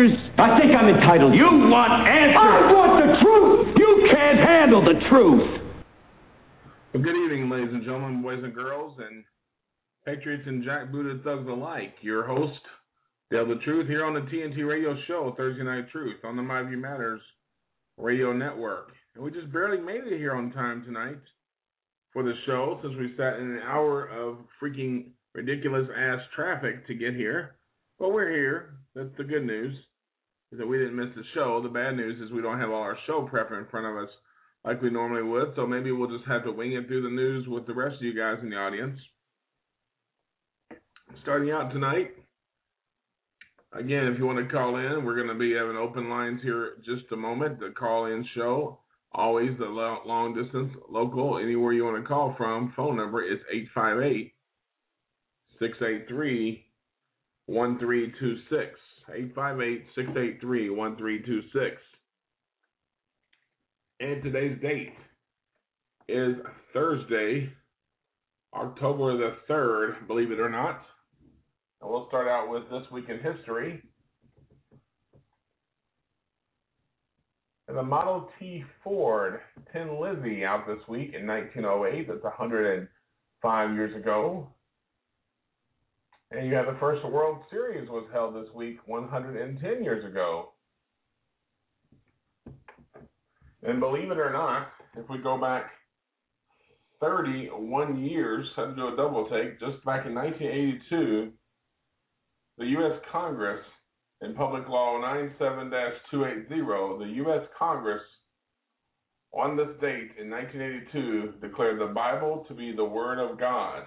answers? I think I'm entitled. You want answers? I want the truth! You can't handle the truth! Well, good evening, ladies and gentlemen, boys and girls, and patriots and jackbooted thugs alike. Your host, Dale the Truth, here on the TNT Radio Show, Thursday Night Truth, on the My View Matters Radio Network. And we just barely made it here on time tonight for the show, since we sat in an hour of freaking ridiculous-ass traffic to get here. But we're here. That's the good news, is that we didn't miss the show. The bad news is we don't have all our show prep in front of us like we normally would, so maybe we'll just have to wing it through the news with the rest of you guys in the audience. Starting out tonight, again, if you want to call in, we're going to be having open lines here in just a moment. The call-in show, always the long-distance, local, anywhere you want to call from. Phone number is 858-683-1326. 858-683-1326. And today's date is Thursday, October the 3rd, believe it or not. And we'll start out with This Week in History. And the Model T Ford Tin Lizzie out this week in 1908. That's 105 years ago. And you have the first World Series was held this week 110 years ago. And believe it or not, if we go back 31 years, I had to do a double take, just back in 1982, the U.S. Congress, in Public Law 97-280, the U.S. Congress, on this date in 1982, declared the Bible to be the Word of God.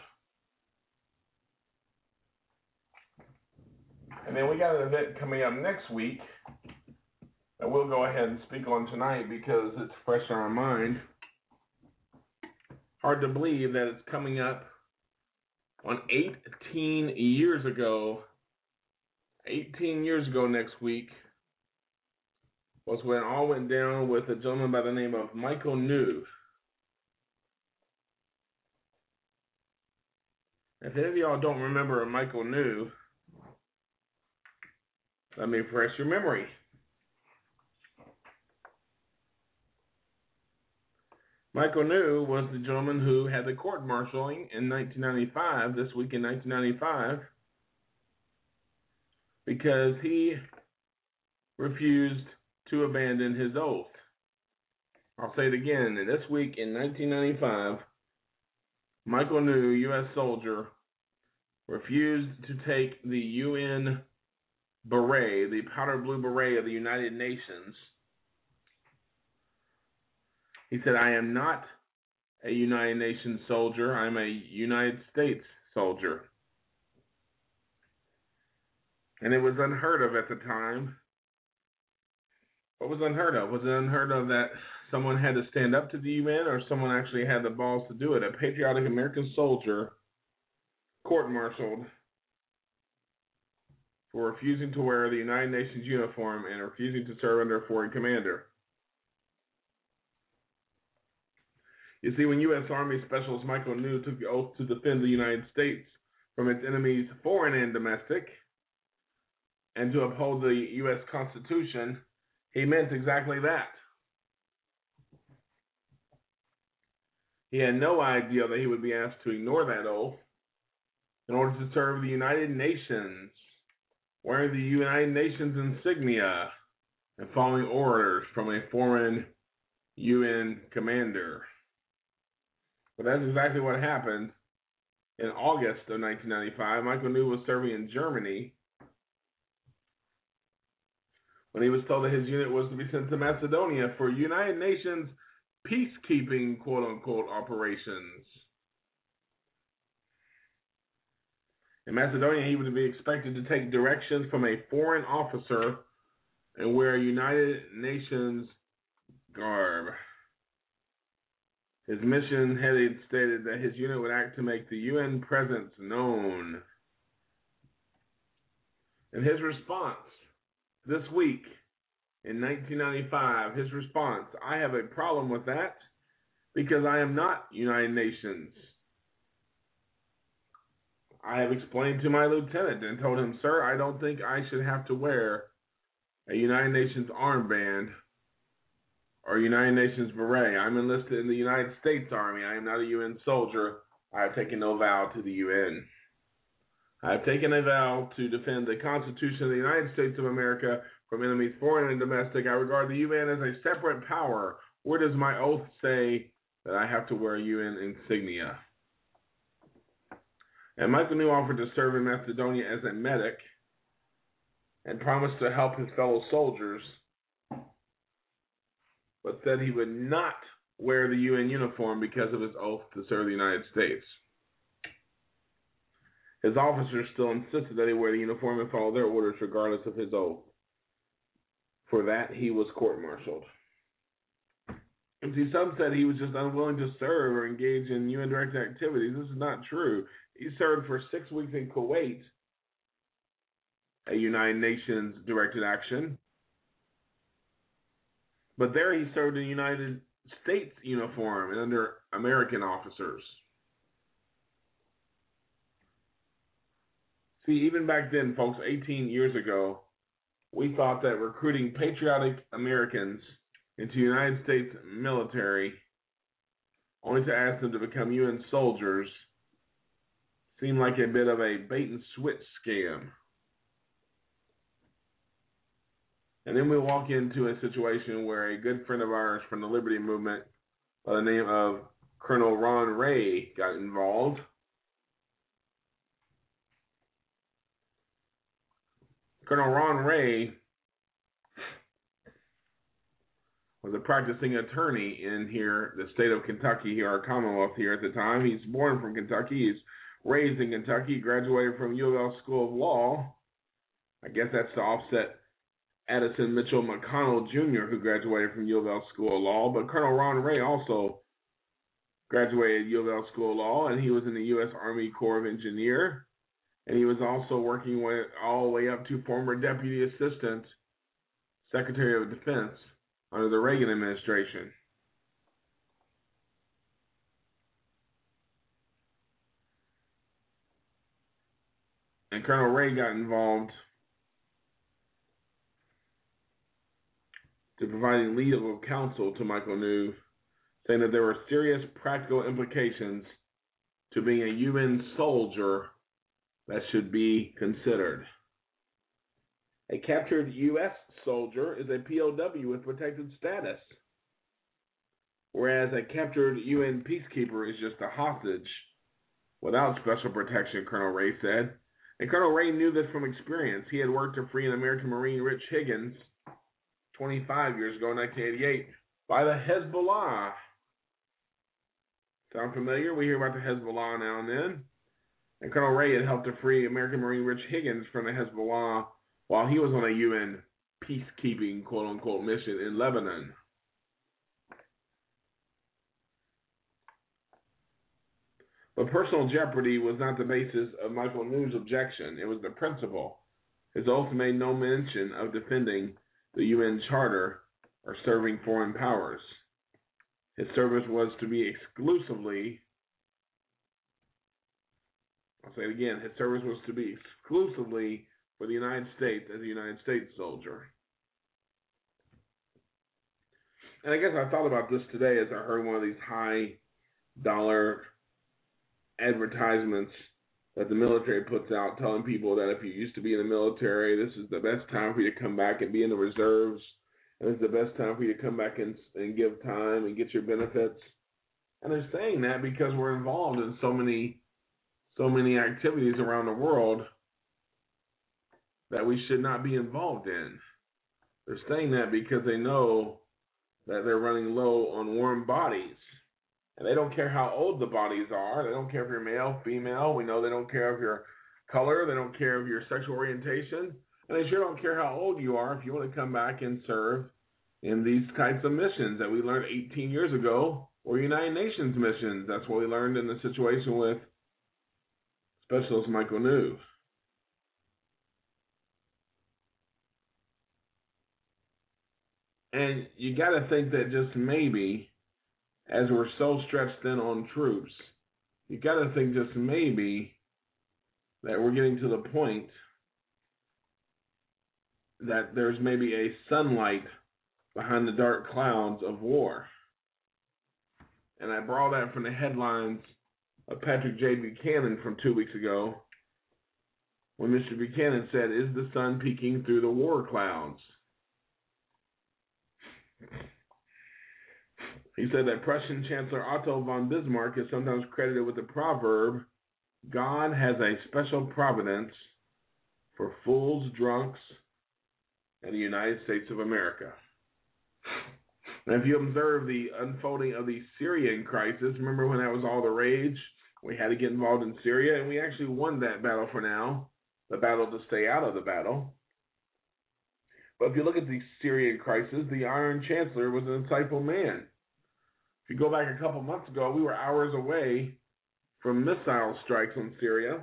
And then we got an event coming up next week that we'll go ahead and speak on tonight because it's fresh on our mind. Hard to believe that it's coming up on 18 years ago. 18 years ago next week was when all went down with a gentleman by the name of Michael New. If any of y'all don't remember Michael New, let me refresh your memory. Michael New was the gentleman who had the court-martialing in 1995, this week in 1995, because he refused to abandon his oath. I'll say it again. This week in 1995, Michael New, U.S. soldier, refused to take the UN beret, the powder blue beret of the United Nations. He said, I am not a United Nations soldier. I'm a United States soldier. And it was unheard of at the time. What was unheard of? Was it unheard of that someone had to stand up to the UN, or someone actually had the balls to do it? A patriotic American soldier court-martialed for refusing to wear the United Nations uniform and refusing to serve under a foreign commander. You see, when U.S. Army Specialist Michael New took the oath to defend the United States from its enemies, foreign and domestic, and to uphold the U.S. Constitution, he meant exactly that. He had no idea that he would be asked to ignore that oath in order to serve the United Nations, wearing the United Nations insignia and following orders from a foreign UN commander. But that's exactly what happened in August of 1995. Michael New was serving in Germany when he was told that his unit was to be sent to Macedonia for United Nations peacekeeping, quote-unquote, operations. In Macedonia, he would be expected to take directions from a foreign officer and wear United Nations garb. His mission had stated that his unit would act to make the UN presence known. And his response this week in 1995, his response, I have a problem with that because I am not United Nations. I have explained to my lieutenant and told him, sir, I don't think I should have to wear a United Nations armband, or United Nations beret. I'm enlisted in the United States Army. I am not a UN soldier. I have taken no vow to the UN. I have taken a vow to defend the Constitution of the United States of America from enemies foreign and domestic. I regard the UN as a separate power. Where does my oath say that I have to wear UN insignia? And Michael New offered to serve in Macedonia as a medic and promised to help his fellow soldiers, but said he would not wear the UN uniform because of his oath to serve the United States. His officers still insisted that he wear the uniform and follow their orders regardless of his oath. For that, he was court-martialed. And see, some said he was just unwilling to serve or engage in UN-directed activities. This is not true. He served for 6 weeks in Kuwait, a United Nations directed action. But there he served in a United States uniform and under American officers. See, even back then, folks, 18 years ago, we thought that recruiting patriotic Americans into the United States military, only to ask them to become UN soldiers, seemed like a bit of a bait-and-switch scam. And then we walk into a situation where a good friend of ours from the Liberty Movement by the name of Colonel Ron Ray got involved. Colonel Ron Ray was a practicing attorney in here, the state of Kentucky, here, our Commonwealth here at the time. He's born from Kentucky. He's raised in Kentucky, graduated from U of L School of Law. I guess that's to offset Addison Mitchell McConnell Jr., who graduated from U of L School of Law. But Colonel Ron Ray also graduated U of L School of Law, and he was in the U.S. Army Corps of Engineers. And he was also working all the way up to former Deputy Assistant Secretary of Defense under the Reagan administration. And Colonel Ray got involved to providing legal counsel to Michael New, saying that there were serious practical implications to being a UN soldier that should be considered. A captured U.S. soldier is a POW with protected status, whereas a captured UN peacekeeper is just a hostage without special protection, Colonel Ray said. And Colonel Ray knew this from experience. He had worked to free an American Marine, Rich Higgins, 25 years ago in 1988, by the Hezbollah. Sound familiar? We hear about the Hezbollah now and then. And Colonel Ray had helped to free American Marine Rich Higgins from the Hezbollah while he was on a UN peacekeeping, quote-unquote, mission in Lebanon. But personal jeopardy was not the basis of Michael New's objection. It was the principle. His oath made no mention of defending the UN Charter or serving foreign powers. His service was to be exclusively, I'll say it again, his service was to be exclusively for the United States as a United States soldier. And I guess I thought about this today as I heard one of these high-dollar advertisements that the military puts out telling people that if you used to be in the military, this is the best time for you to come back and be in the reserves. And this is the best time for you to come back and give time and get your benefits. And they're saying that because we're involved in so many activities around the world that we should not be involved in. They're saying that because they know that they're running low on warm bodies. And they don't care how old the bodies are. They don't care if you're male, female. We know they don't care of your color. They don't care of your sexual orientation. And they sure don't care how old you are if you want to come back and serve in these types of missions that we learned 18 years ago were United Nations missions. That's what we learned in the situation with Specialist Michael New. And you got to think that just maybe, as we're so stretched thin on troops, you got to think just maybe that we're getting to the point that there's maybe a sunlight behind the dark clouds of war. And I borrowed that from the headlines of Patrick J. Buchanan from 2 weeks ago, when Mr. Buchanan said, "Is the sun peeking through the war clouds?" He said that Prussian Chancellor Otto von Bismarck is sometimes credited with the proverb, "God has a special providence for fools, drunks, and the United States of America." And if you observe the unfolding of the Syrian crisis, remember when that was all the rage? We had to get involved in Syria, and we actually won that battle for now, the battle to stay out of the battle. But if you look at the Syrian crisis, the Iron Chancellor was an insightful man. If you go back a couple months ago, we were hours away from missile strikes on Syria,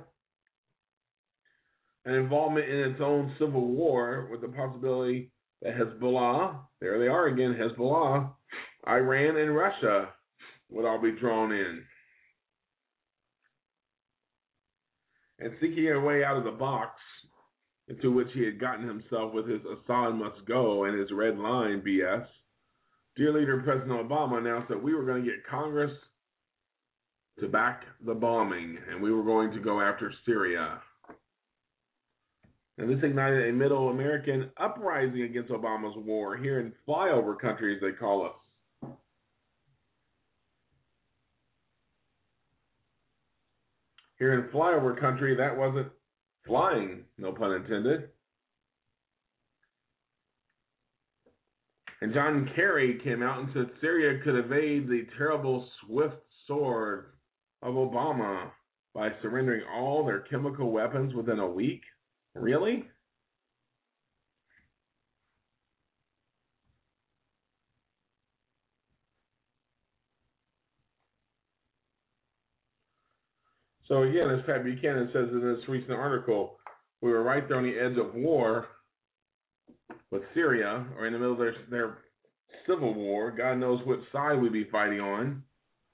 an involvement in its own civil war with the possibility that Hezbollah, there they are again, Hezbollah, Iran, and Russia would all be drawn in. And seeking a way out of the box into which he had gotten himself with his Assad must go and his red line BS, dear leader President Obama announced that we were going to get Congress to back the bombing, and we were going to go after Syria. And this ignited a middle American uprising against Obama's war here in flyover country, as they call us. Here in flyover country, that wasn't flying, no pun intended. And John Kerry came out and said Syria could evade the terrible swift sword of Obama by surrendering all their chemical weapons within a week. Really? So again, as Pat Buchanan says in this recent article, we were right there on the edge of war with Syria, or in the middle of their civil war. God knows which side we'd be fighting on.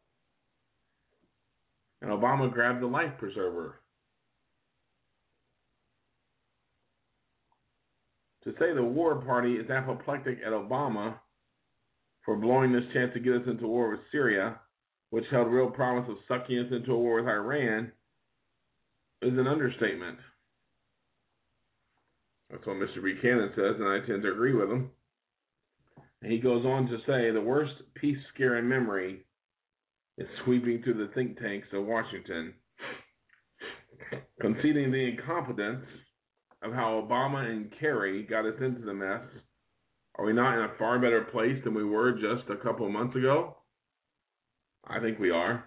And Obama grabbed the life preserver. To say the war party is apoplectic at Obama for blowing this chance to get us into war with Syria, which held real promise of sucking us into a war with Iran, is an understatement. That's what Mr. Buchanan says, and I tend to agree with him. And he goes on to say the worst peace scare in memory is sweeping through the think tanks of Washington, conceding the incompetence of how Obama and Kerry got us into the mess. Are we not in a far better place than we were just a couple of months ago? I think we are.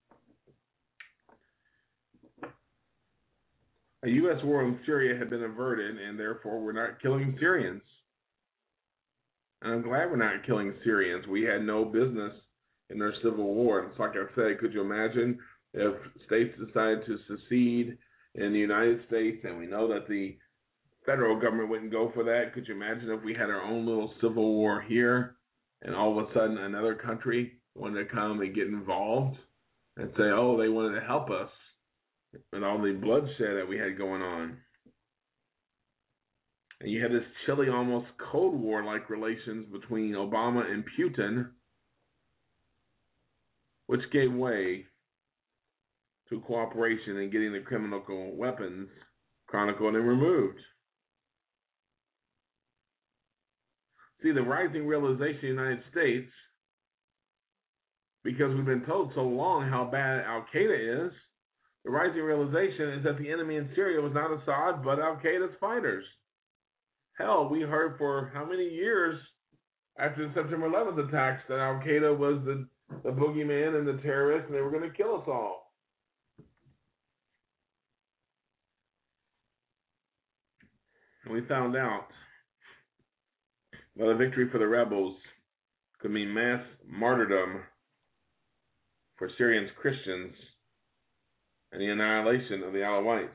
A U.S. war in Syria had been averted, and therefore we're not killing Syrians. And I'm glad we're not killing Syrians. We had no business in their civil war. And it's like I said, could you imagine if states decided to secede in the United States, and we know that the federal government wouldn't go for that? Could you imagine if we had our own little civil war here, and all of a sudden another country wanted to come and get involved and say, oh, they wanted to help us, and all the bloodshed that we had going on? And you had this chilly, almost Cold War-like relations between Obama and Putin, which gave way to cooperation in getting the chemical weapons chronicled and removed. See, the rising realization in the United States, because we've been told so long how bad Al-Qaeda is, the rising realization is that the enemy in Syria was not Assad, but Al-Qaeda's fighters. Hell, we heard for how many years after the September 11th attacks that Al-Qaeda was the boogeyman and the terrorists, and they were going to kill us all. And we found out that a victory for the rebels could mean mass martyrdom for Syrian Christians and the annihilation of the Alawites.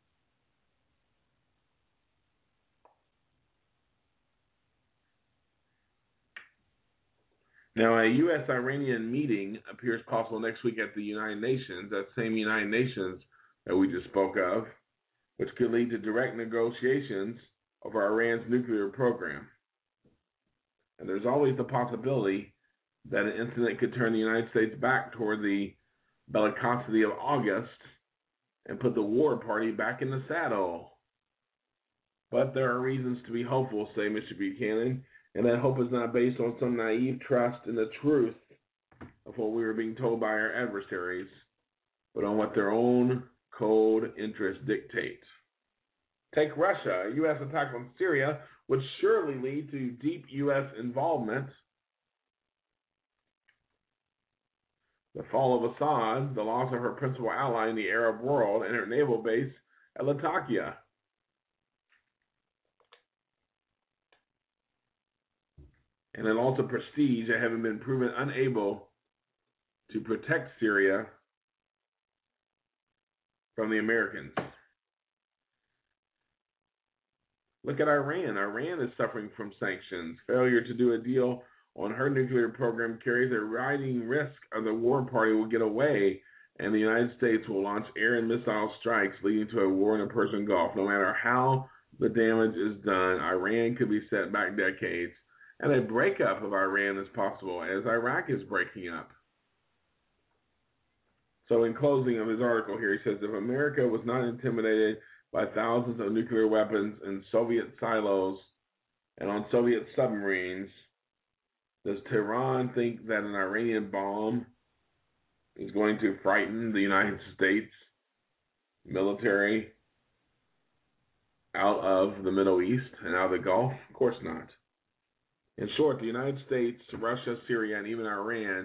Now, a U.S.-Iranian meeting appears possible next week at the United Nations, that same United Nations that we just spoke of, which could lead to direct negotiations over Iran's nuclear program. And there's always the possibility that an incident could turn the United States back toward the bellicosity of August and put the war party back in the saddle. But there are reasons to be hopeful, say Mr. Buchanan, and that hope is not based on some naive trust in the truth of what we were being told by our adversaries, but on what their own cold interests dictate. Take Russia. A U.S. attack on Syria would surely lead to deep U.S. involvement. The fall of Assad, the loss of her principal ally in the Arab world, and her naval base at Latakia. And an loss of prestige at having been proven unable to protect Syria from the Americans. Look at Iran. Iran is suffering from sanctions. Failure to do a deal on her nuclear program carries a riding risk of the war party will get away and the United States will launch air and missile strikes leading to a war in the Persian Gulf. No matter how the damage is done, Iran could be set back decades, and a breakup of Iran is possible as Iraq is breaking up. So in closing of his article here, he says, if America was not intimidated by thousands of nuclear weapons in Soviet silos and on Soviet submarines, does Tehran think that an Iranian bomb is going to frighten the United States military out of the Middle East and out of the Gulf? Of course not. In short, the United States, Russia, Syria, and even Iran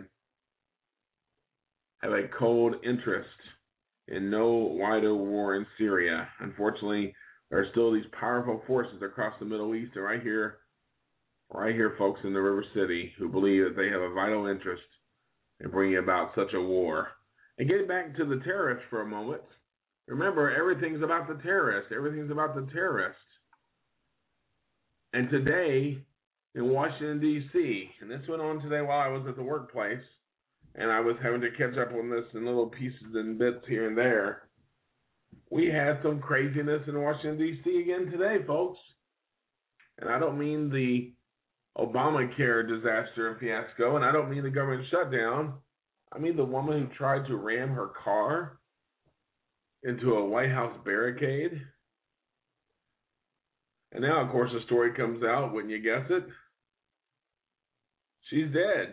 have a cold interest in no wider war in Syria. Unfortunately, there are still these powerful forces across the Middle East and right here, folks, in the River City, who believe that they have a vital interest in bringing about such a war. And getting back to the terrorists for a moment, remember, everything's about the terrorists. Everything's about the terrorists. And today, in Washington, D.C., and this went on today while I was at the workplace, and I was having to catch up on this in little pieces and bits here and there, we had some craziness in Washington, D.C. again today, folks. And I don't mean the Obamacare disaster and fiasco, and I don't mean the government shutdown. I mean the woman who tried to ram her car into a White House barricade. And now, of course, the story comes out, wouldn't you guess it? She's dead.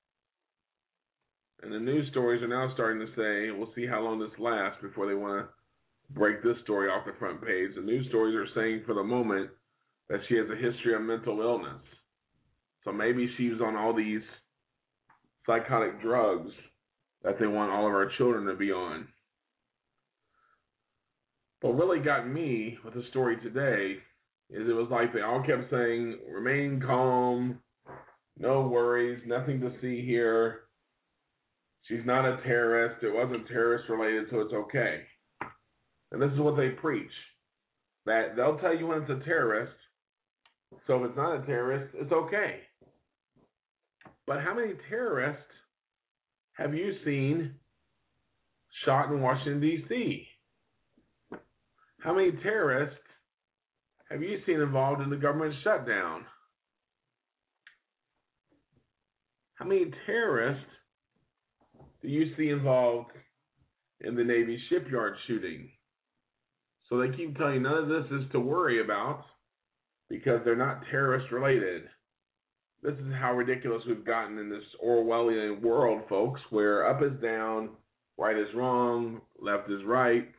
And the news stories are now starting to say, we'll see how long this lasts before they want to break this story off the front page. The news stories are saying for the moment that she has a history of mental illness. So maybe she was on all these psychotic drugs that they want all of our children to be on. What really got me with the story today is it was like they all kept saying, remain calm, no worries, nothing to see here. She's not a terrorist. It wasn't terrorist related, so it's okay. And this is what they preach. That they'll tell you when it's a terrorist, so if it's not a terrorist, it's okay. But how many terrorists have you seen shot in Washington, D.C.? How many terrorists have you seen involved in the government shutdown? How many terrorists do you see involved in the Navy shipyard shooting? So they keep telling you none of this is to worry about because they're not terrorist related. This is how ridiculous we've gotten in this Orwellian world, folks, where up is down, right is wrong, left is right,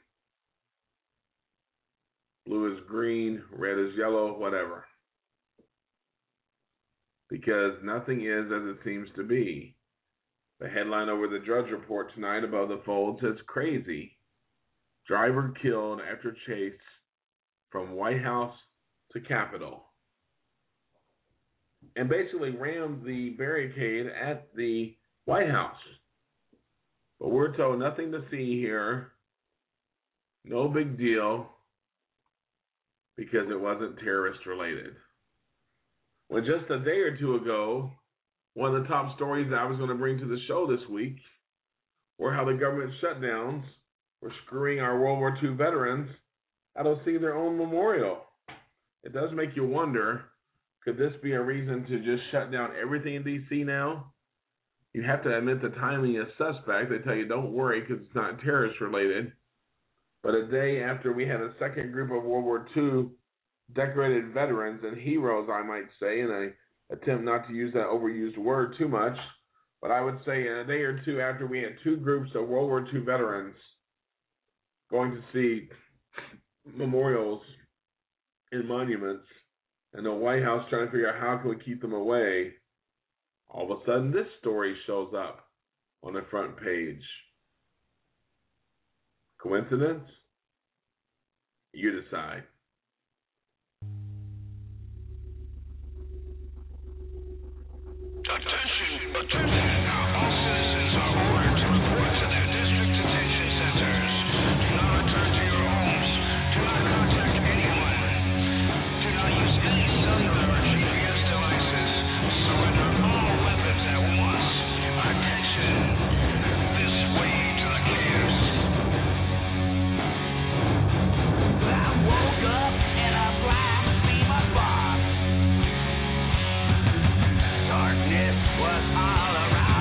blue is green, red is yellow, whatever. Because nothing is as it seems to be. The headline over the Drudge Report tonight above the fold says, crazy. Driver killed after chase from White House to Capitol. And basically rammed the barricade at the White House. But we're told nothing to see here. No big deal. Because it wasn't terrorist related. Well, just a day or two ago, one of the top stories that I was going to bring to the show this week were how the government shutdowns were screwing our World War II veterans out of seeing their own memorial. it does make you wonder, could this be a reason to just shut down everything in D.C. now? You have to admit the timing is suspect. They tell you don't worry because it's not terrorist related. But a day after we had a second group of World War II decorated veterans and heroes, I might say, and I attempt not to use that overused word too much, but I would say a day or two after we had two groups of World War II veterans going to see memorials and monuments, and the White House trying to figure out how can we keep them away, all of a sudden this story shows up on the front page. Coincidence? You decide. Attention, attention. All citizens are ordered to report to their district detention centers. Do not return to your homes. Do not contact anyone. Do not use any cellular or GPS devices. Surrender all weapons at once. Attention. This way to the camps. I woke up in a blasphemer box. Darkness was all around.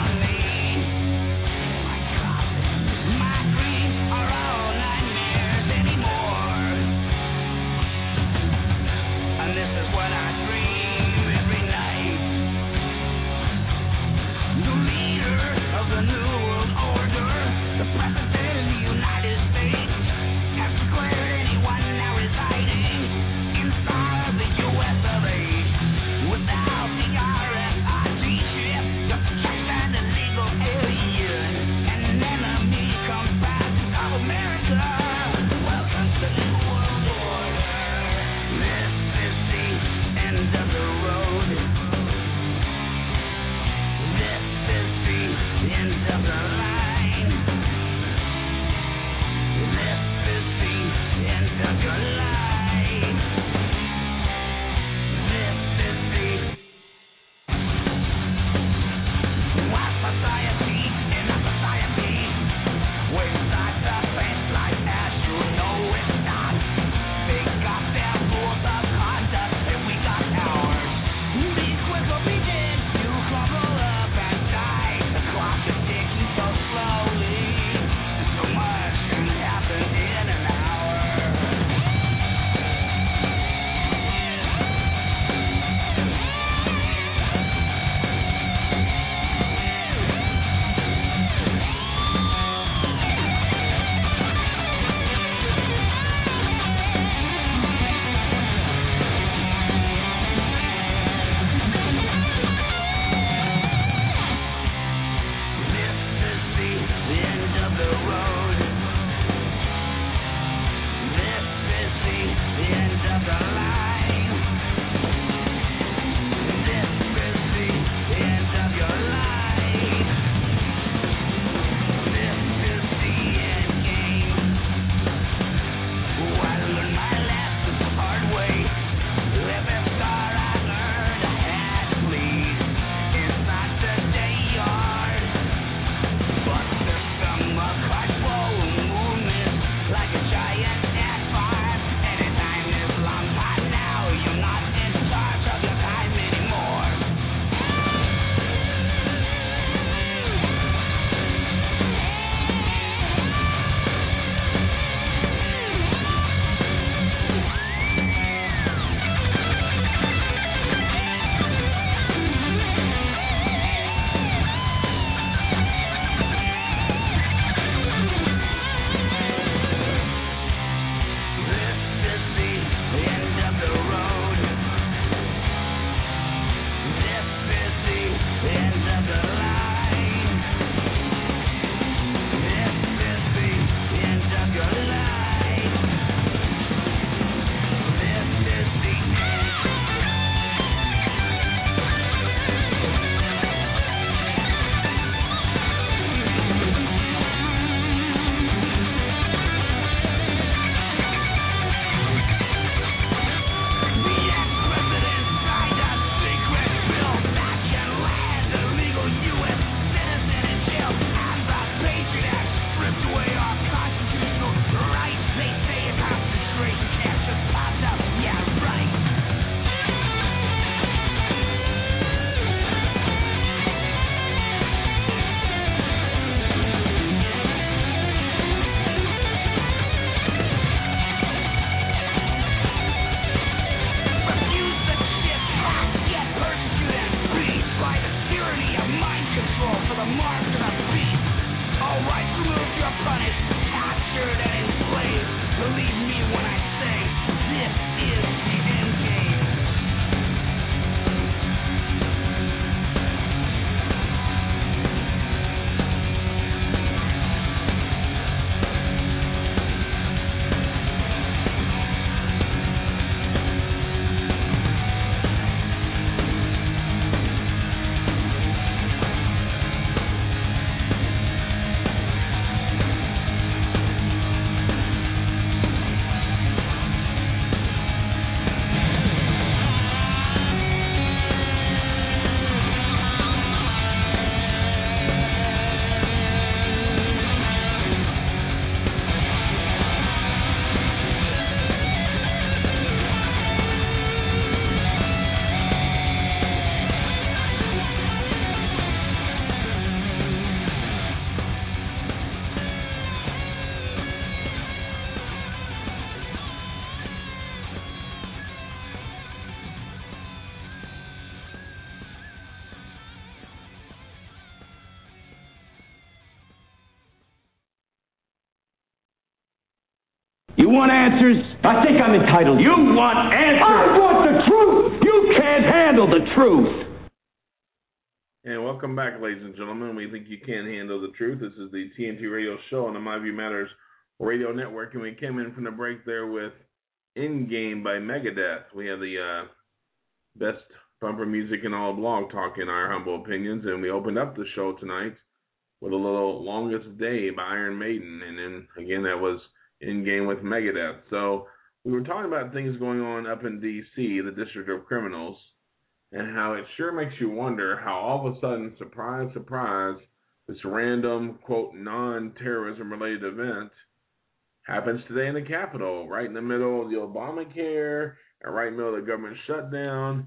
You want answers? I think I'm entitled. You want answers? I want the truth! You can't handle the truth! And welcome back, ladies and gentlemen. We think you can handle the truth. This is the TNT Radio Show on the My View Matters Radio Network, and we came in from the break there with In Game by Megadeth. We have the best bumper music in all of Blog Talk, in our humble opinions, and we opened up the show tonight with a little Longest Day by Iron Maiden, and then again that was In Game with Megadeth. So we were talking about things going on up in D.C., the District of Criminals, and how it sure makes you wonder how all of a sudden, surprise, surprise, this random, quote, non-terrorism related event happens today in the Capitol, right in the middle of the Obamacare, and right in the middle of the government shutdown,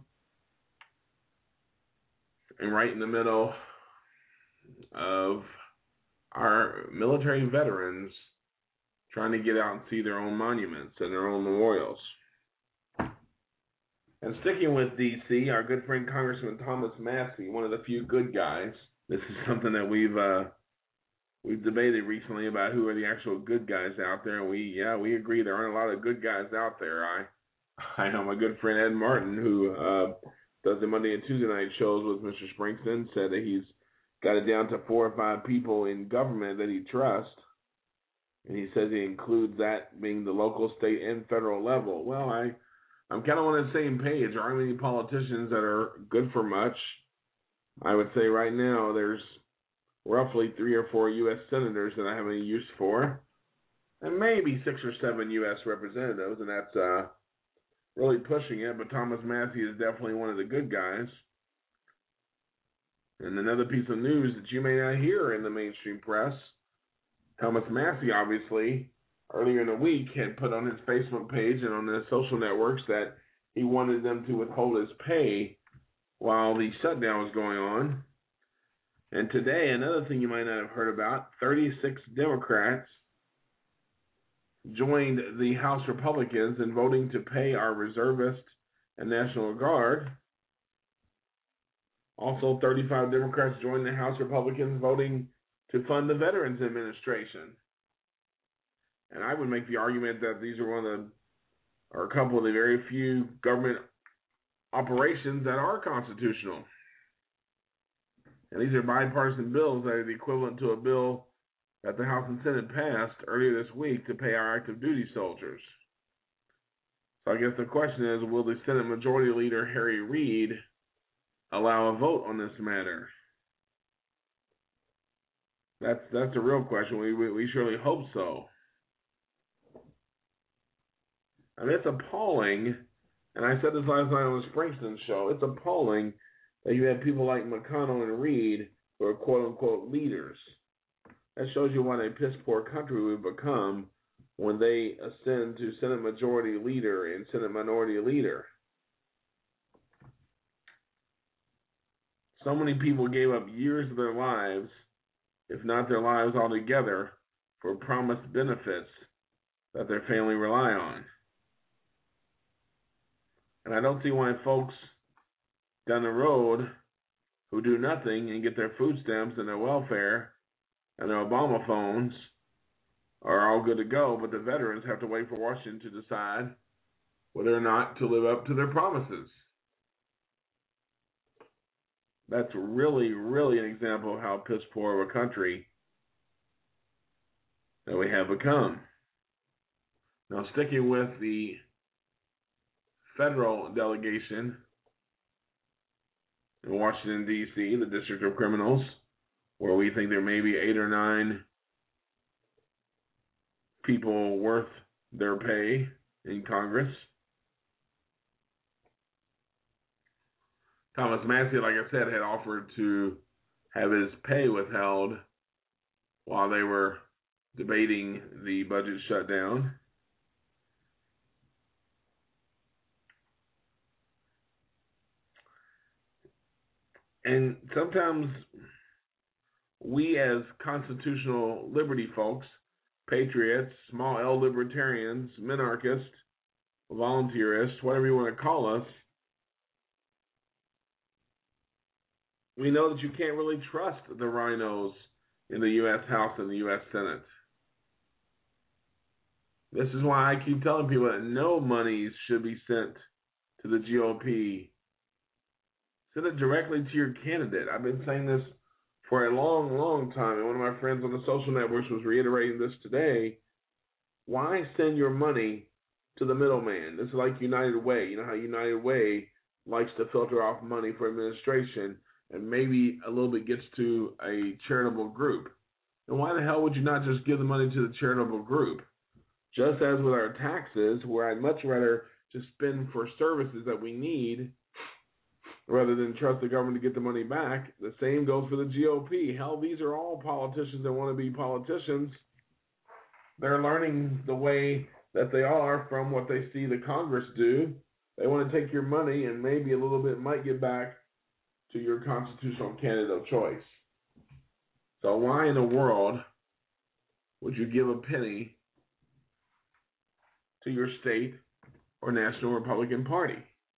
and right in the middle of our military veterans trying to get out and see their own monuments and their own memorials. And sticking with D.C., our good friend Congressman Thomas Massie, one of the few good guys. This is something that we've debated recently about who are the actual good guys out there, and we agree there aren't a lot of good guys out there. I know my good friend Ed Martin, who does the Monday and Tuesday night shows with Mr. Springston, said that he's got it down to 4 or 5 people in government that he trusts, and he says he includes that being the local, state, and federal level. Well, I'm kind of on the same page. There aren't many politicians that are good for much. I would say right now there's roughly 3 or 4 U.S. senators that I have any use for, and maybe 6 or 7 U.S. representatives, and that's really pushing it. But Thomas Massie is definitely one of the good guys. And another piece of news that you may not hear in the mainstream press, Thomas Massie obviously earlier in the week had put on his Facebook page and on the social networks that he wanted them to withhold his pay while the shutdown was going on. And today, another thing you might not have heard about, 36 Democrats joined the House Republicans in voting to pay our reservists and National Guard. Also, 35 Democrats joined the House Republicans voting to fund the Veterans Administration. And I would make the argument that these are a couple of the very few government operations that are constitutional. And these are bipartisan bills that are the equivalent to a bill that the House and Senate passed earlier this week to pay our active duty soldiers. So I guess the question is, will the Senate Majority Leader Harry Reid allow a vote on this matter? That's a real question. We surely hope so. I mean, it's appalling, and I said this last night on the Springston show, it's appalling that you have people like McConnell and Reid who are quote-unquote leaders. That shows you what a piss-poor country we've become when they ascend to Senate Majority Leader and Senate Minority Leader. So many people gave up years of their lives, if not their lives altogether, for promised benefits that their family rely on. And I don't see why folks down the road who do nothing and get their food stamps and their welfare and their Obama phones are all good to go, but the veterans have to wait for Washington to decide whether or not to live up to their promises. That's really, really an example of how piss poor of a country that we have become. Now, sticking with the federal delegation in Washington, D.C., the District of Criminals, where we think there may be 8 or 9 people worth their pay in Congress. Thomas Massie, like I said, had offered to have his pay withheld while they were debating the budget shutdown. And sometimes we as constitutional liberty folks, patriots, small L libertarians, minarchists, volunteerists, whatever you want to call us, we know that you can't really trust the rhinos in the U.S. House and the U.S. Senate. This is why I keep telling people that no money should be sent to the GOP. Send it directly to your candidate. I've been saying this for a long, long time, and one of my friends on the social networks was reiterating this today. Why send your money to the middleman? This is like United Way. You know how United Way likes to filter off money for administration and maybe a little bit gets to a charitable group. And why the hell would you not just give the money to the charitable group? Just as with our taxes, where I'd much rather just spend for services that we need rather than trust the government to get the money back, the same goes for the GOP. Hell, these are all politicians that want to be politicians. They're learning the way that they are from what they see the Congress do. They want to take your money and maybe a little bit might get back to your constitutional candidate of choice. So why in the world would you give a penny to your state or National Republican Party?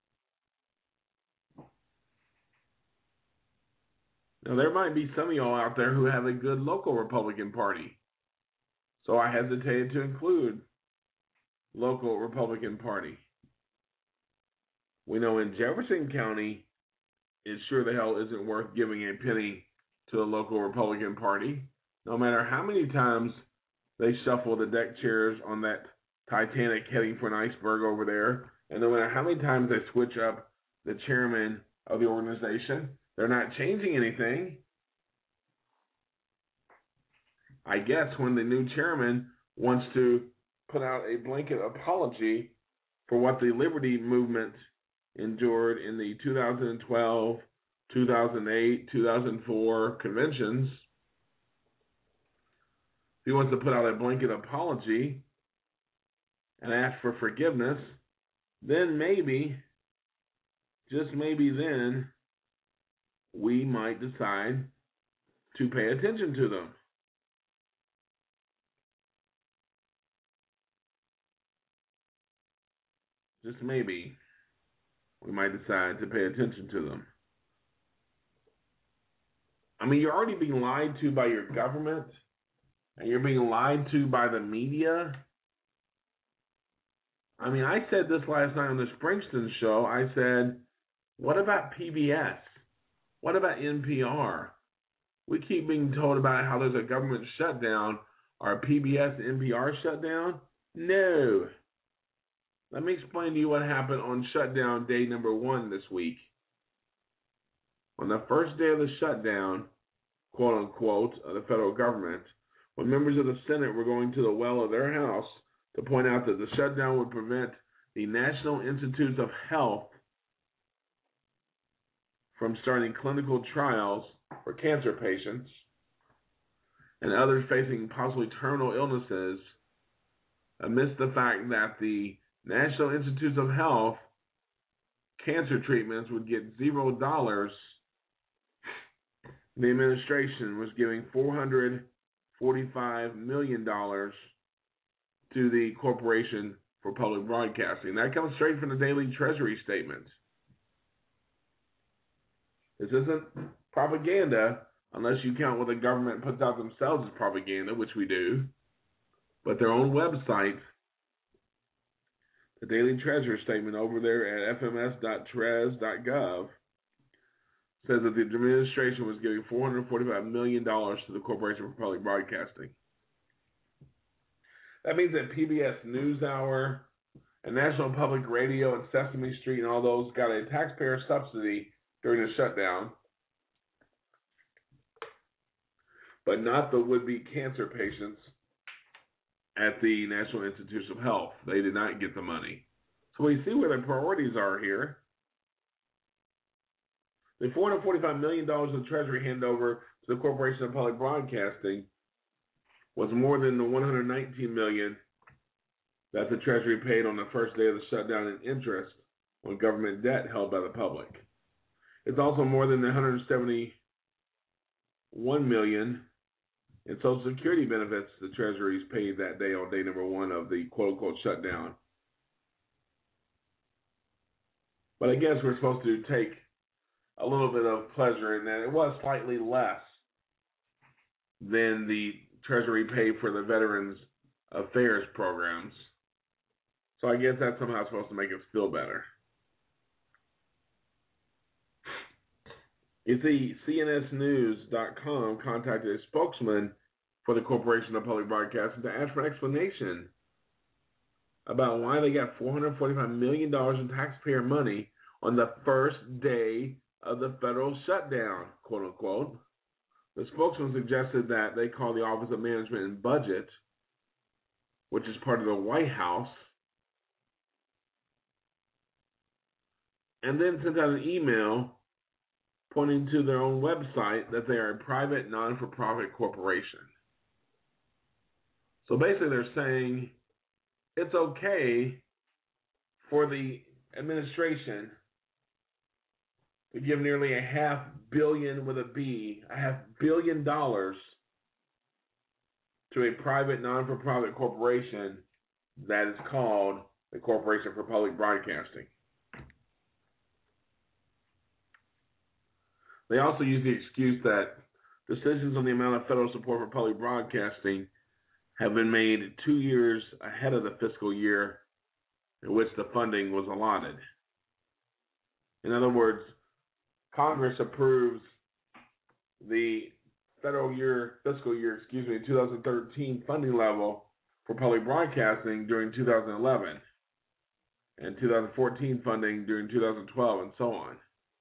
Now, there might be some of y'all out there who have a good local Republican Party. So I hesitated to include local Republican Party. We know in Jefferson County, it sure the hell isn't worth giving a penny to the local Republican Party, no matter how many times they shuffle the deck chairs on that Titanic heading for an iceberg over there, and no matter how many times they switch up the chairman of the organization, they're not changing anything. I guess when the new chairman wants to put out a blanket apology for what the Liberty Movement endured in the 2012, 2008, 2004 conventions, if he wants to put out a blanket apology and ask for forgiveness, then maybe, just maybe then, we might decide to pay attention to them. Just maybe, we might decide to pay attention to them. I mean, you're already being lied to by your government, and you're being lied to by the media. I mean, I said this last night on the Springsteen show. I said, what about PBS? What about NPR? We keep being told about how there's a government shutdown. Are PBS and NPR shut down? No. Let me explain to you what happened on shutdown day number 1 this week. On the first day of the shutdown, quote unquote, of the federal government, when members of the Senate were going to the well of their house to point out that the shutdown would prevent the National Institutes of Health from starting clinical trials for cancer patients and others facing possibly terminal illnesses, amidst the fact that the National Institutes of Health cancer treatments would get $0, the administration was giving $445 million to the Corporation for Public Broadcasting. That comes straight from the Daily Treasury Statement. This isn't propaganda, unless you count what the government puts out themselves as propaganda, which we do. But their own website, the Daily Treasury Statement over there at fms.tres.gov, says that the administration was giving $445 million to the Corporation for Public Broadcasting. That means that PBS NewsHour and National Public Radio and Sesame Street and all those got a taxpayer subsidy during the shutdown, but not the would-be cancer patients at the National Institutes of Health. They did not get the money. So we see where the priorities are here. The $445 million the Treasury handed over to the Corporation of Public Broadcasting was more than the $119 million that the Treasury paid on the first day of the shutdown in interest on government debt held by the public. It's also more than the $171 million in Social Security benefits the Treasury's paid that day on day number 1 of the quote-unquote shutdown. But I guess we're supposed to take a little bit of pleasure in that. It was slightly less than the Treasury paid for the veterans affairs programs. So I guess that's somehow supposed to make us feel better. You see, CNSnews.com contacted a spokesman for the Corporation of Public Broadcasting to ask for an explanation about why they got $445 million in taxpayer money on the first day of the federal shutdown, quote unquote. The spokesman suggested that they call the Office of Management and Budget, which is part of the White House, and then sent out an email pointing to their own website that they are a private, non-for-profit corporation. So basically they're saying it's okay for the administration to give nearly $500 million with a B, $500 million to a private, non-for-profit corporation that is called the Corporation for Public Broadcasting. They also use the excuse that decisions on the amount of federal support for public broadcasting have been made 2 years ahead of the fiscal year in which the funding was allotted. In other words, Congress approves the fiscal year 2013 funding level for public broadcasting during 2011, and 2014 funding during 2012, and so on.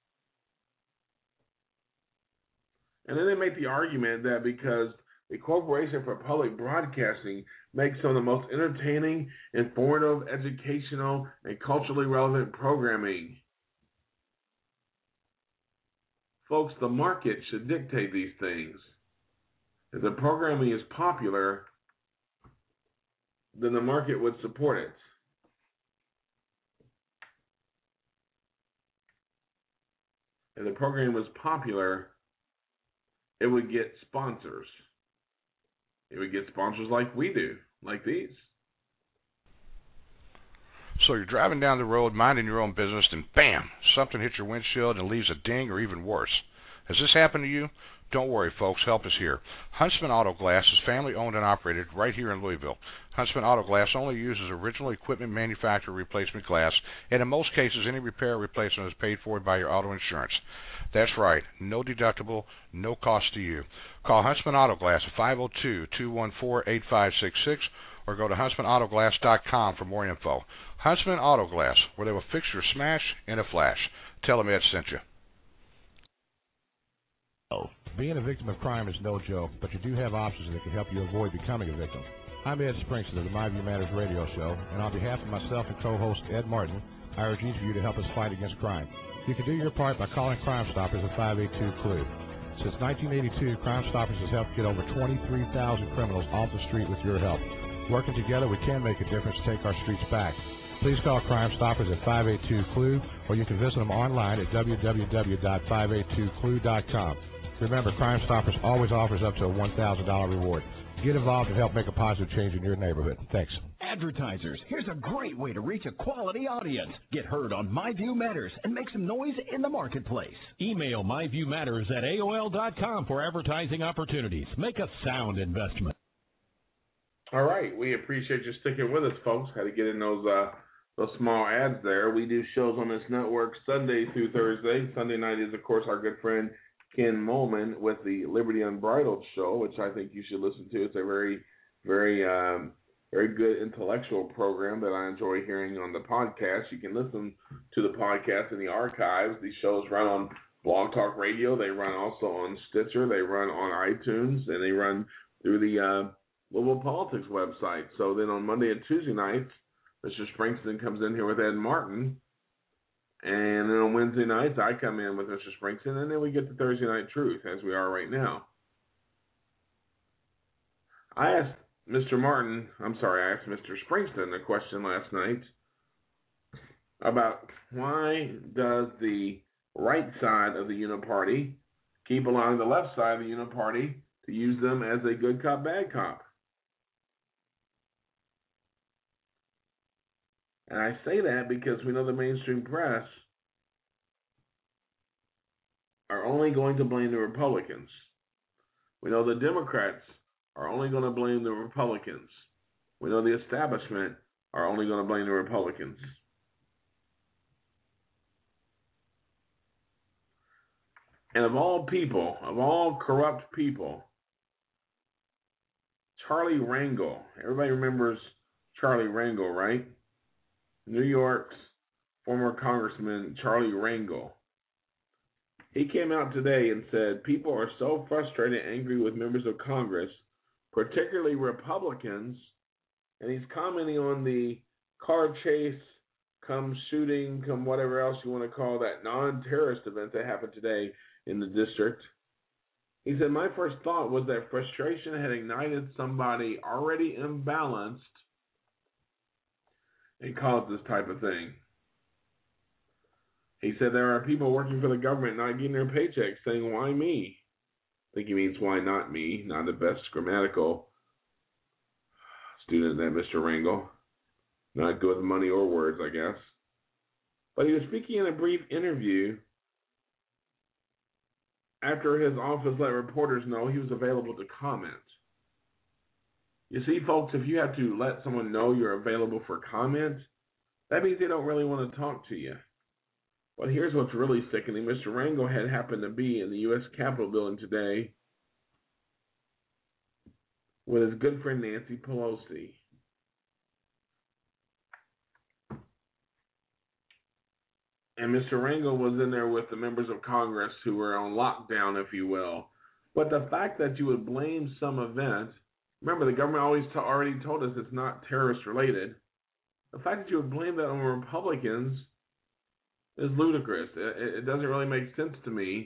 And then they make the argument that because the Corporation for Public Broadcasting makes some of the most entertaining, informative, educational, and culturally relevant programming. Folks, the market should dictate these things. If the programming is popular, then the market would support it. If the program was popular, it would get sponsors. It would get sponsors like we do, like these. So you're driving down the road, minding your own business, and bam, something hits your windshield and leaves a ding or even worse. Has this happened to you? Don't worry, folks. Help is here. Huntsman Auto Glass is family-owned and operated right here in Louisville. Huntsman Auto Glass only uses original equipment manufacturer replacement glass, and in most cases, any repair or replacement is paid for by your auto insurance. That's right. No deductible, no cost to you. Call Huntsman Auto Glass at 502-214-8566 or go to huntsmanautoglass.com for more info. Huntsman Auto Glass, where they will fix your smash in a flash. Tell them Ed sent you. Being a victim of crime is no joke, but you do have options that can help you avoid becoming a victim. I'm Ed Springston of the My View Matters radio show, and on behalf of myself and co-host Ed Martin, I urge each of you to help us fight against crime. You can do your part by calling Crime Stoppers at 582-CLUE. Since 1982, Crime Stoppers has helped get over 23,000 criminals off the street with your help. Working together, we can make a difference to take our streets back. Please call Crime Stoppers at 582-CLUE, or you can visit them online at www.582clue.com. Remember, Crime Stoppers always offers up to a $1,000 reward. Get involved and help make a positive change in your neighborhood. Thanks. Advertisers, here's a great way to reach a quality audience. Get heard on My View Matters and make some noise in the marketplace. Email myviewmatters@aol.com for advertising opportunities. Make a sound investment. All right. We appreciate you sticking with us, folks. Had to get in those small ads there. We do shows on this network Sunday through Thursday. Sunday night is, of course, our good friend Ken Molman with the Liberty Unbridled show, which I think you should listen to. It's a very, very, very good intellectual program that I enjoy hearing on the podcast. You can listen to the podcast in the archives. These shows run on Blog Talk Radio. They run also on Stitcher. They run on iTunes, and they run through the Louisville Politics website. So then on Monday and Tuesday nights, Mr. Springston comes in here with Ed Martin. And then on Wednesday nights, I come in with Mr. Springston, and then we get to Thursday Night Truth, as we are right now. I asked Mr. Springston a question last night about why does the right side of the Uniparty keep allowing the left side of the Uniparty to use them as a good cop, bad cop? And I say that because we know the mainstream press are only going to blame the Republicans. We know the Democrats are only going to blame the Republicans We know the establishment are only going to blame the Republicans. And of all people, of all corrupt people, Charlie Rangel. Everybody remembers Charlie Rangel, right? New York's former Congressman Charlie Rangel. He came out today and said people are so frustrated and angry with members of Congress, particularly Republicans, and he's commenting on the car chase, come shooting, come whatever else you want to call that non-terrorist event that happened today in the district. He said, my first thought was that frustration had ignited somebody already imbalanced and caused this type of thing. He said there are people working for the government not getting their paychecks saying, why me? I think he means why not me, not the best grammatical student, that Mr. Rangel. Not good with money or words, I guess. But he was speaking in a brief interview after his office let reporters know he was available to comment. You see, folks, if you have to let someone know you're available for comment, that means they don't really want to talk to you. But here's what's really sickening. Mr. Rangel had happened to be in the U.S. Capitol building today with his good friend Nancy Pelosi. And Mr. Rangel was in there with the members of Congress who were on lockdown, if you will. But the fact that you would blame some event, remember the government always already told us it's not terrorist related. The fact that you would blame that on Republicans is ludicrous. It doesn't really make sense to me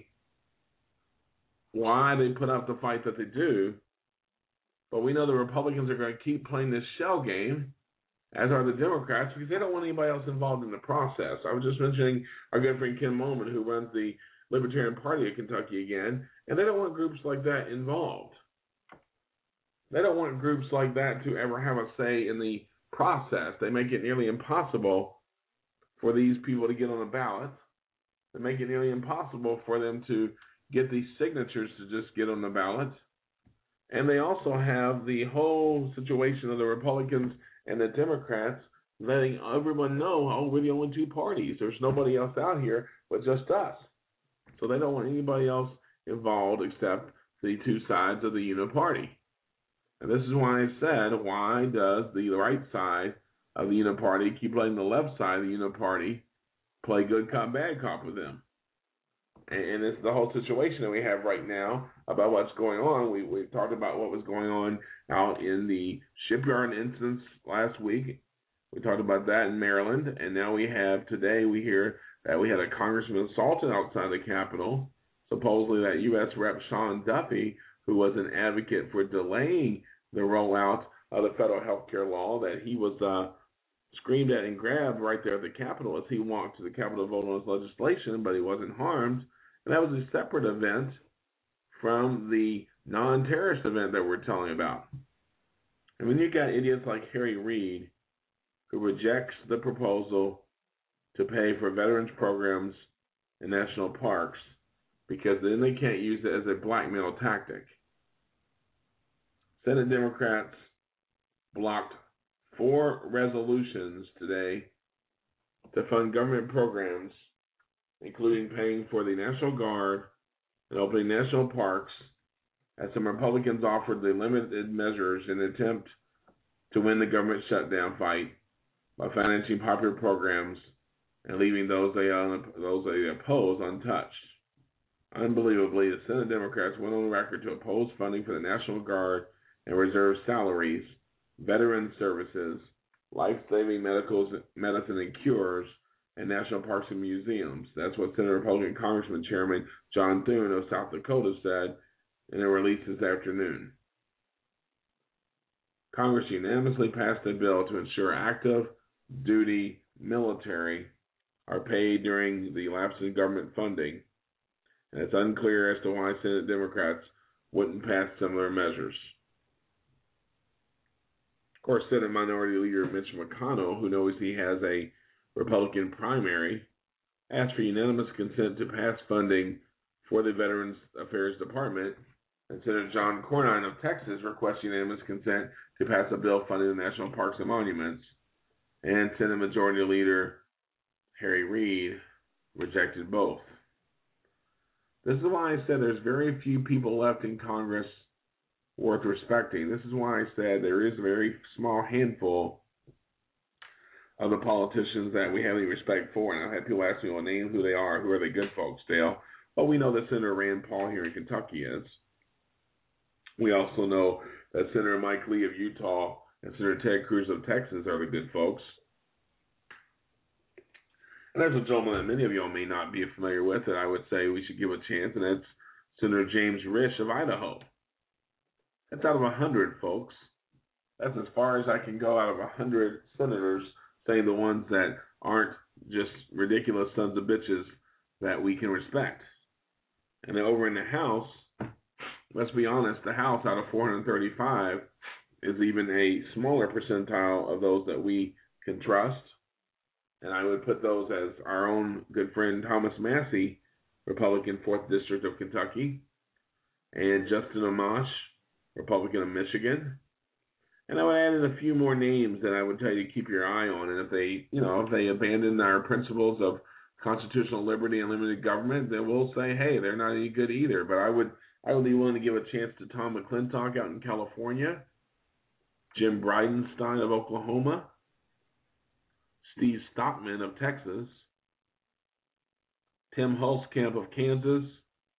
why they put up the fight that they do. But we know the Republicans are going to keep playing this shell game, as are the Democrats, because they don't want anybody else involved in the process. I was just mentioning our good friend Ken Moman, who runs the Libertarian Party of Kentucky again, and they don't want groups like that involved. They don't want groups like that to ever have a say in the process. They make it nearly impossible for these people to get on the ballot. They make it nearly impossible for them to get these signatures to just get on the ballot. And they also have the whole situation of the Republicans and the Democrats letting everyone know, oh, we're the only two parties. There's nobody else out here but just us. So they don't want anybody else involved except the two sides of the Uniparty. And this is why I said, why does the right side of the Uniparty keep letting the left side of the Uniparty play good cop, bad cop with them? And it's the whole situation that we have right now about what's going on. We talked about what was going on out in the shipyard incidents last week. We talked about that in Maryland. And now we hear that we had a congressman assaulted outside the Capitol. Supposedly that U.S. Rep. Sean Duffy, who was an advocate for delaying the rollout of the federal health care law, that he was screamed at and grabbed right there at the Capitol as he walked to the Capitol to vote on his legislation, but he wasn't harmed. And that was a separate event from the non-terrorist event that we're telling about. And when you got idiots like Harry Reid, who rejects the proposal to pay for veterans programs in national parks because then they can't use it as a blackmail tactic. Senate Democrats blocked 4 resolutions today to fund government programs, including paying for the National Guard and opening national parks, as some Republicans offered the limited measures in an attempt to win the government shutdown fight by financing popular programs and leaving those they oppose untouched. Unbelievably, the Senate Democrats went on record to oppose funding for the National Guard and reserve salaries, veteran services, life-saving medicine and cures, and national parks and museums. That's what Senate Republican Congressman Chairman John Thune of South Dakota said in a release this afternoon. Congress unanimously passed a bill to ensure active duty military are paid during the lapse in government funding, and it's unclear as to why Senate Democrats wouldn't pass similar measures. Of course, Senate Minority Leader Mitch McConnell, who knows he has a Republican primary, asked for unanimous consent to pass funding for the Veterans Affairs Department and Senator John Cornyn of Texas requested unanimous consent to pass a bill funding the national parks and monuments, and Senate Majority Leader Harry Reid rejected both. This is why I said there's very few people left in Congress worth respecting. This is why I said there is a very small handful of the politicians that we have any respect for. And I've had people ask me, well, name who they are. Who are they good folks, Dale? Well, we know that Senator Rand Paul here in Kentucky is. We also know that Senator Mike Lee of Utah and Senator Ted Cruz of Texas are the good folks. And there's a gentleman that many of y'all may not be familiar with that I would say we should give a chance, and that's Senator James Risch of Idaho. That's out of 100, folks. That's as far as I can go out of 100 senators, saying the ones that aren't just ridiculous sons of bitches that we can respect. And then over in the House, let's be honest, the House out of 435 is even a smaller percentile of those that we can trust. And I would put those as our own good friend Thomas Massie, Republican, 4th District of Kentucky, and Justin Amash, Republican of Michigan. And I would add in a few more names that I would tell you to keep your eye on. And if they abandon our principles of constitutional liberty and limited government, then we'll say, hey, they're not any good either. But I would be willing to give a chance to Tom McClintock out in California, Jim Bridenstine of Oklahoma, Steve Stockman of Texas, Tim Hulskamp of Kansas,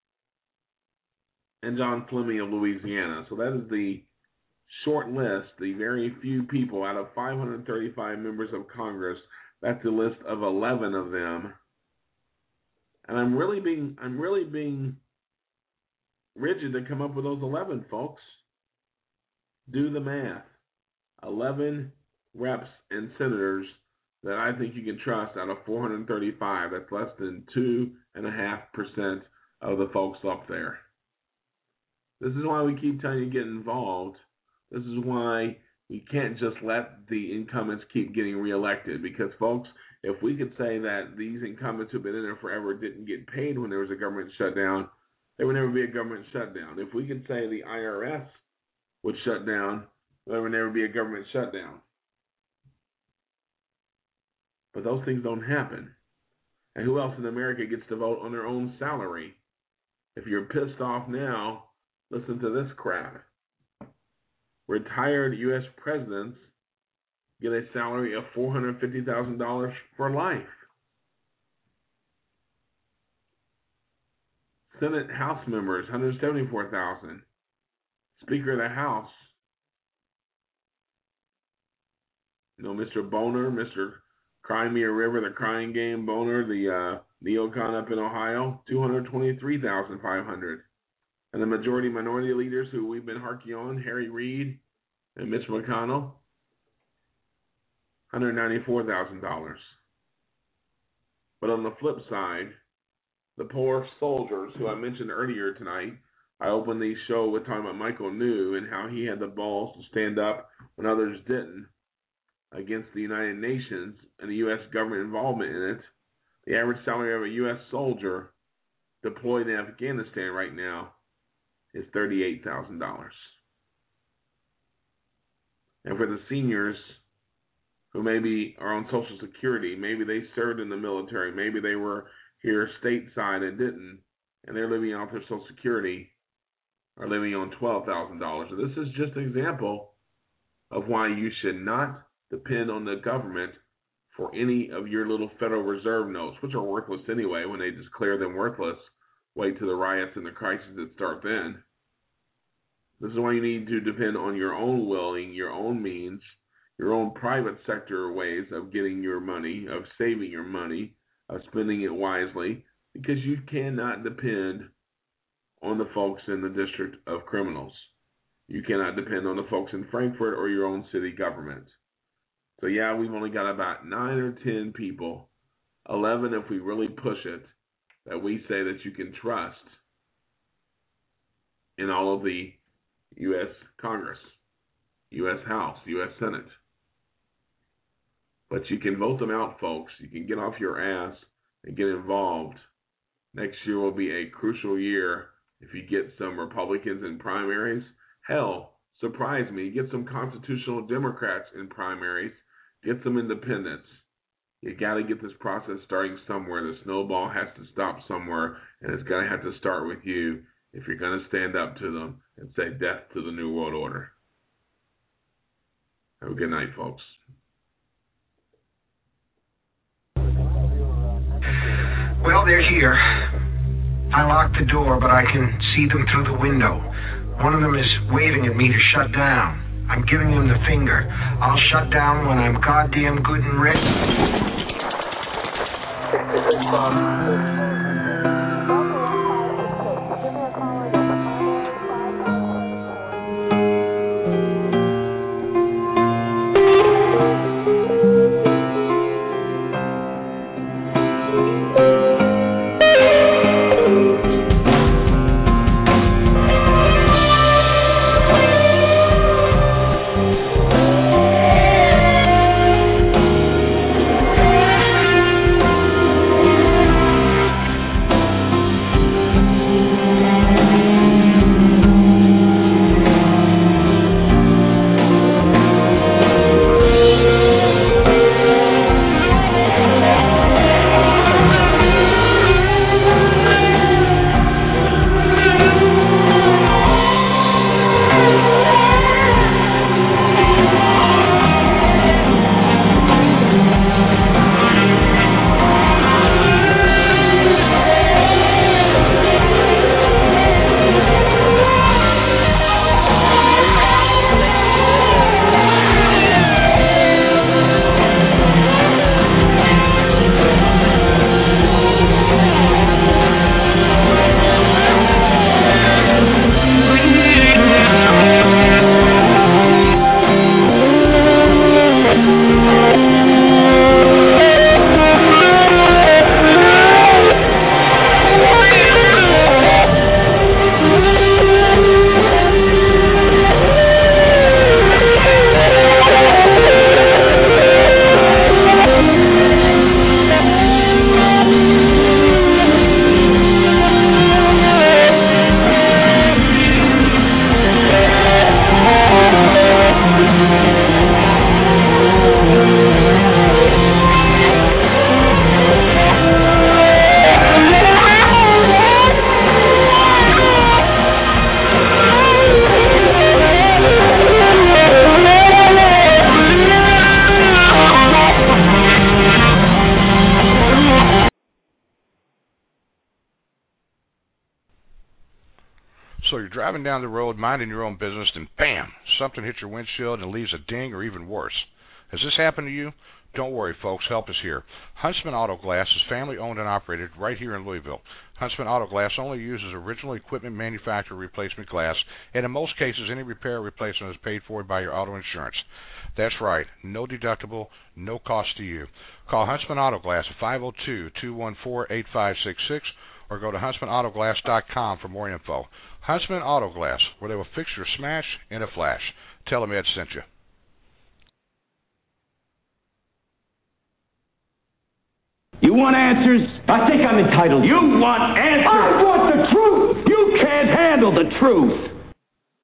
and John Fleming of Louisiana. So that is the short list, the very few people out of 535 members of Congress. That's a list of 11 of them. And I'm really being rigid to come up with those 11, folks. Do the math. 11 reps and senators that I think you can trust out of 435. That's less than 2.5% of the folks up there. This is why we keep telling you to get involved. This is why we can't just let the incumbents keep getting reelected. Because, folks, if we could say that these incumbents who've been in there forever didn't get paid when there was a government shutdown, there would never be a government shutdown. If we could say the IRS would shut down, there would never be a government shutdown. But those things don't happen. And who else in America gets to vote on their own salary? If you're pissed off now, listen to this crap. Retired U.S. presidents get a salary of $450,000 for life. Senate House members, $174,000. Speaker of the House, Mr. Boner, Mr. Crimea River, the Crying Game Boner, the neocon up in Ohio, $223,500. And the majority minority leaders who we've been harking on, Harry Reid and Mitch McConnell, $194,000. But on the flip side, the poor soldiers who I mentioned earlier tonight, I opened the show with talking about Michael New and how he had the balls to stand up when others didn't against the United Nations and the U.S. government involvement in it. The average salary of a U.S. soldier deployed in Afghanistan right now is $38,000. And for the seniors who maybe are on Social Security, maybe they served in the military, maybe they were here stateside and didn't, and they're living off their Social Security, are living on $12,000. So this is just an example of why you should not depend on the government for any of your little Federal Reserve notes, which are worthless anyway. When they declare them worthless, wait till the riots and the crises that start then. This is why you need to depend on your own willing, your own means, your own private sector ways of getting your money, of saving your money, of spending it wisely, because you cannot depend on the folks in the District of Criminals. You cannot depend on the folks in Frankfurt or your own city government. So yeah, we've only got about 9 or 10 people, 11 if we really push it, that we say that you can trust in all of the U.S. Congress, U.S. House, U.S. Senate. But you can vote them out, folks. You can get off your ass and get involved. Next year will be a crucial year If you get some Republicans in primaries, hell, surprise me, get some constitutional Democrats in primaries, get some independents. You got to get this process starting somewhere. The snowball has to stop somewhere, and it's going to have to start with you if you're going to stand up to them and say death to the New World Order. Have a good night, folks. Well, they're here. I locked the door, but I can see them through the window. One of them is waving at me to shut down. I'm giving him the finger. I'll shut down when I'm goddamn good and ready. So you're driving down the road, minding your own business, and bam, something hits your windshield and leaves a ding or even worse. Has this happened to you? Don't worry, folks. Help is here. Huntsman Auto Glass is family-owned and operated right here in Louisville. Huntsman Auto Glass only uses original equipment manufacturer replacement glass, and in most cases, any repair or replacement is paid for by your auto insurance. That's right. No deductible, no cost to you. Call Huntsman Auto Glass at 502-214-8566 or go to huntsmanautoglass.com for more info. Huntsman Auto Glass, where they will fix your smash in a flash. Tell them Ed sent you. You want answers? I think I'm entitled. You want answers? I want the truth! You can't handle the truth!